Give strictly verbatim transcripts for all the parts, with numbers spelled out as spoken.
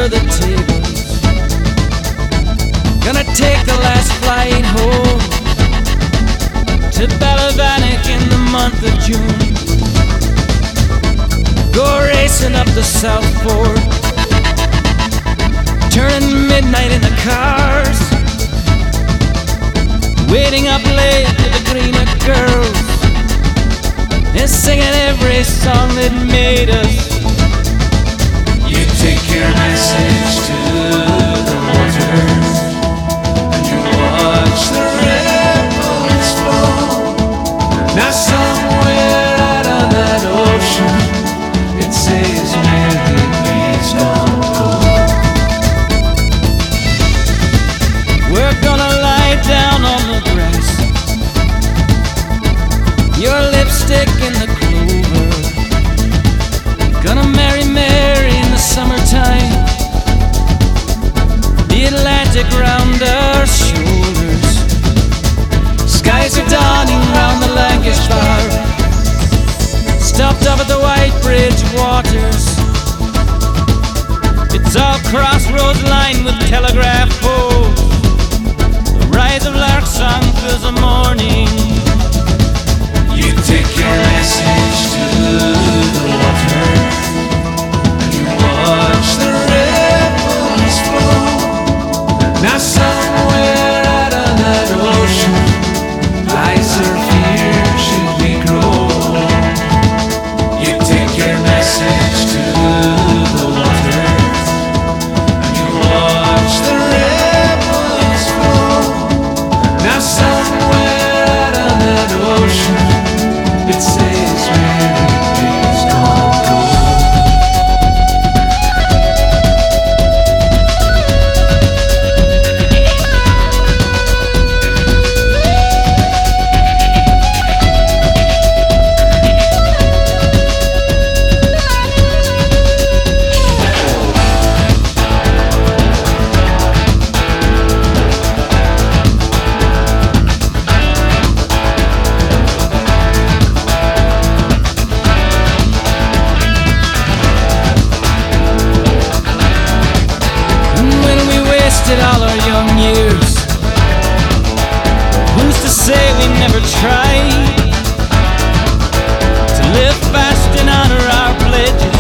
under the tables. Gonna take the last flight home to Balavanik in the month of June. Go racing up the South Fork, turning midnight in the cars, waiting up late with the greener girls, and singing every song that made us. You take your message to the waters, and you watch the ripples flow. Now somewhere out on that ocean, it says, Mary, please don't go. We're gonna lie down on the grass, your lipstick in the clover. Gonna marry Mary in the summertime, the Atlantic round our shoulders. Skies are dawning round the Lankish bar, stopped up at the White Bridge waters. It's all crossroads lined with telegraph poles. The rise of lark song fills the morning. You take your message to the water, and you watch the ripples flow. Now somewhere out on that ocean lies our fear should we grow. You take your message to the water, and you watch the ripples flow. Now somewhere out on that ocean, it says, Mary, please don't go. Wasted all our young years, who's to say we never tried to live fast and honor our pledges?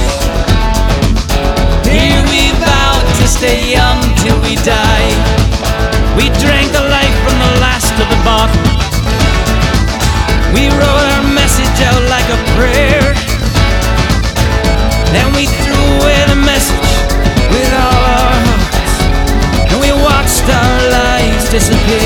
Here we vowed to stay young till we die. We drank the life from the last of the bottle. We wrote our message out like a prayer, then we threw away the message with all our hearts, and we watched our lives disappear.